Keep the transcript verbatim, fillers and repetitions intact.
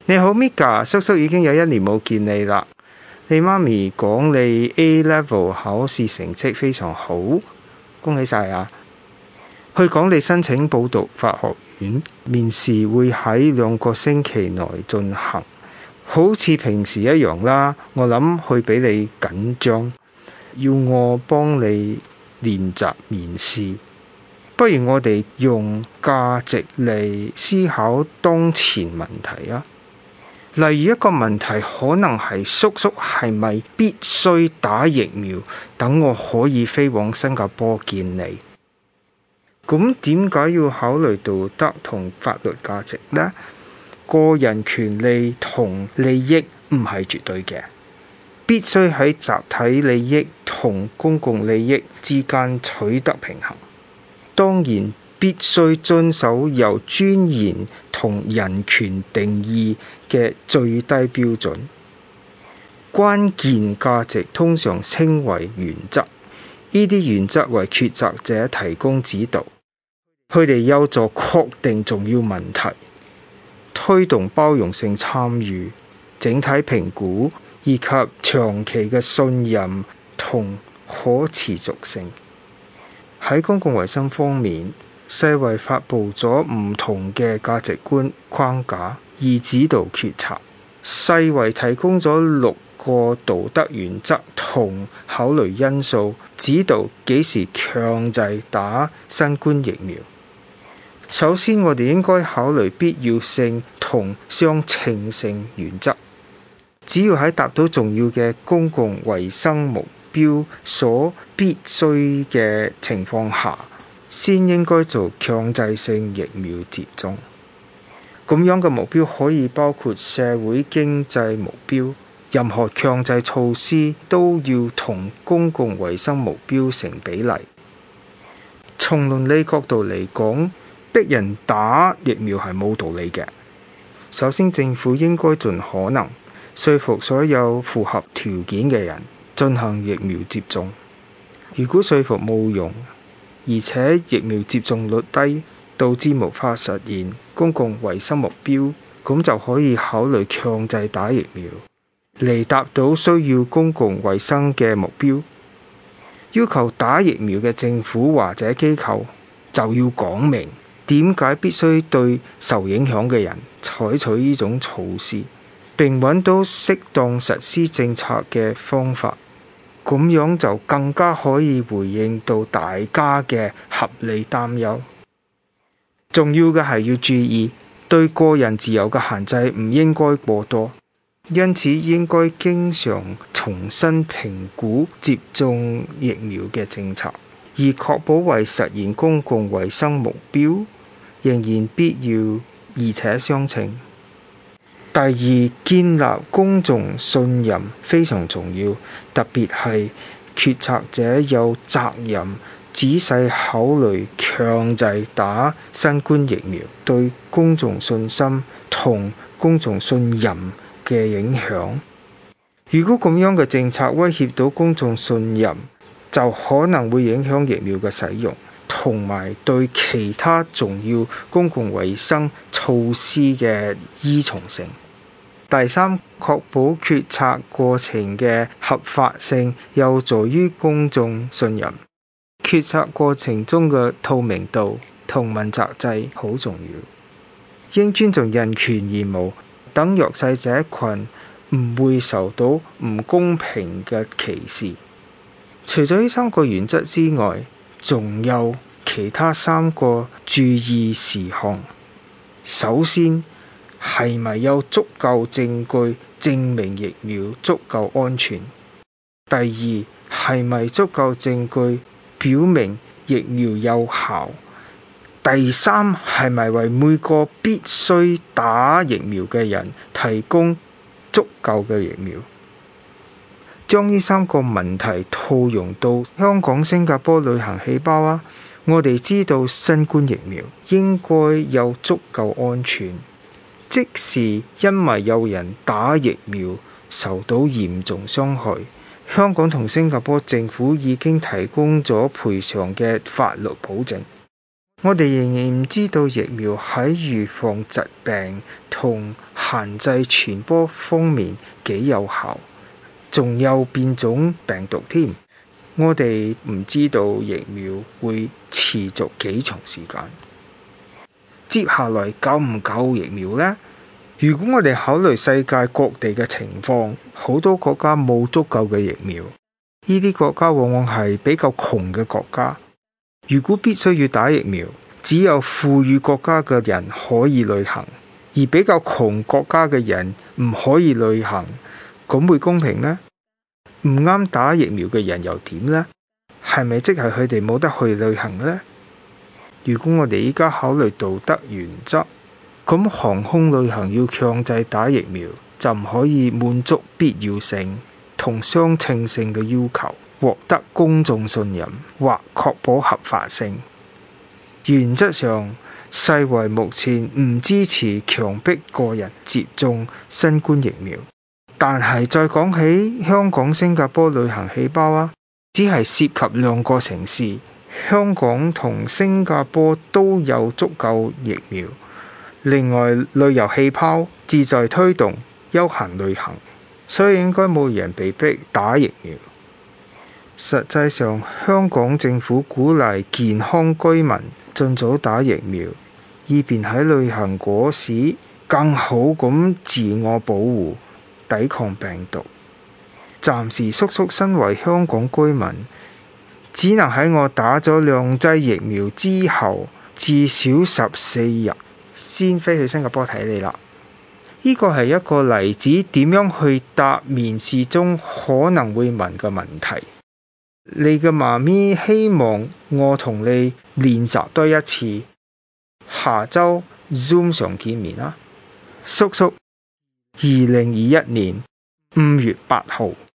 你好 Mika， 叔叔已經有一年冇見你啦。你媽咪講你 A level 考試成績非常好，恭喜晒啊！佢講你申請報讀法學院，面試會喺兩個星期內進行，好似平時一樣啦。我諗佢比你緊張，要我幫你練習面試。不如我哋用價值嚟思考當前問題啊！例如一個問題可能係叔叔係咪必須打疫苗，等我可以飛往新加坡見你？咁點解要考慮道德同法律價值呢？個人權利同利益唔係絕對嘅，必須喺集體利益同公共利益之間取得平衡。當然必須遵守由尊嚴同人權定義嘅最低標準。關鍵價值通常稱為原則，呢啲原則為決策者提供指導，佢哋有助確定重要問題，推動包容性參與、整體評估以及長期嘅信任同可持續性。喺公共衛生方面，世衛發布咗唔同嘅價值觀框架，以指導決策。世衛提供咗六個道德原則同考慮因素，指導幾時強制打新冠疫苗。首先，我哋應該考慮必要性同相稱性原則。只要喺達到重要嘅公共衛生目標所必須嘅情況下，先應該做強制性疫苗接種。咁樣嘅目標可以包括社會經濟目標，任何強制措施都要同公共衛生目標成比例。從倫理角度嚟講，逼人打疫苗係冇道理嘅。首先，政府應該盡可能說服所有符合條件嘅人進行疫苗接種。如果說服冇用，而且疫苗接種率低，導致無法實現公共衛生目標，咁就可以考慮強制打疫苗，嚟達到需要公共衛生嘅目標。要求打疫苗嘅政府或者機構就要講明點解必須對受影響嘅人採取呢種措施，並揾到適當實施政策嘅方法。咁樣就更加可以回應到大家嘅合理擔憂。重要嘅係要注意，對個人自由嘅限制唔應該過多，因此應該經常重新評估接種疫苗嘅政策，而確保為實現公共衛生目標仍然必要而且相稱。第二，建立公眾信任非常重要，特別係決策者有責任仔細考慮強制打新冠疫苗對公眾信心同公眾信任嘅影響。如果咁樣嘅政策威脅到公眾信任，就可能會影響疫苗嘅使用，同埋對其他重要公共衛生措施嘅依從性。第三，確保決策過程嘅合法性，有助於公眾信任。決策過程中嘅透明度同問責制好重要，應尊重人權義務，等弱勢者群唔會受到唔公平嘅歧視。除咗呢三個原則之外，仲有其他三個注意事項。首先，係咪有足夠證據證明疫苗足夠安全？第二，係咪足夠證據表明疫苗有效？第三，係咪為每個必須打疫苗嘅人提供足夠嘅疫苗？將呢三個問題套用到香港、新加坡旅行氣包啊！我哋知道新冠疫苗應該有足夠安全，即使因為有人打疫苗受到嚴重傷害，香港同新加坡政府已經提供咗賠償嘅法律保證。 我哋仍然唔知道疫苗喺預防疾病同限制傳播方面幾有效，仲有變種病毒添。我哋唔知道疫苗會持續幾長時間。接下來夠唔夠疫苗呢？如果我哋考慮世界各地嘅情況，好多國家冇足夠嘅疫苗，呢啲國家往往係比較窮嘅國家。如果必須要打疫苗，只有富裕國家嘅人可以旅行，而比較窮國家嘅人唔可以旅行，咁會公平呢？唔啱打疫苗嘅人又點呢？係咪即係佢哋冇得去旅行呢？如果我哋依家考慮道德原則，咁航空旅行要強制打疫苗，就唔可以滿足必要性同相稱性嘅要求，獲得公眾信任或確保合法性。原則上，世衛目前唔支持強迫個人接種新冠疫苗。但係再講起香港、新加坡旅行氣包啊，只係涉及兩個城市，香港同新加坡都有足夠疫苗。另外，旅遊氣泡旨在推動休閒旅行，所以應該冇人被逼打疫苗。實際上，香港政府鼓勵健康居民盡早打疫苗，以便喺旅行嗰時更好咁自我保護，抵抗病毒。暫時叔叔身為香港居民，只能喺我打咗兩劑疫苗之後至少十四日先飛去新加坡睇你啦。呢個係一個例子，點樣去答面試中可能會問嘅問題。你嘅媽咪希望我同你練習多一次，下周 Zoom 上見面啦。叔叔，二零二一年五月八號。